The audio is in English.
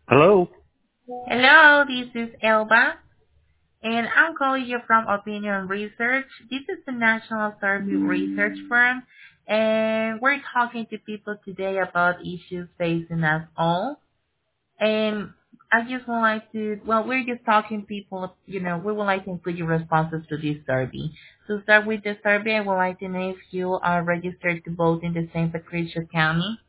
Hello? Hello, this is Elba, and I'm calling you from Opinion Research. This is the National Survey Research Firm, and we're talking to people today about issues facing us all. And I just would like to, well, we're just talking people, we would like to include your responses to this survey. To start with the survey, I would like to know if you are registered to vote in the St. Patricia County.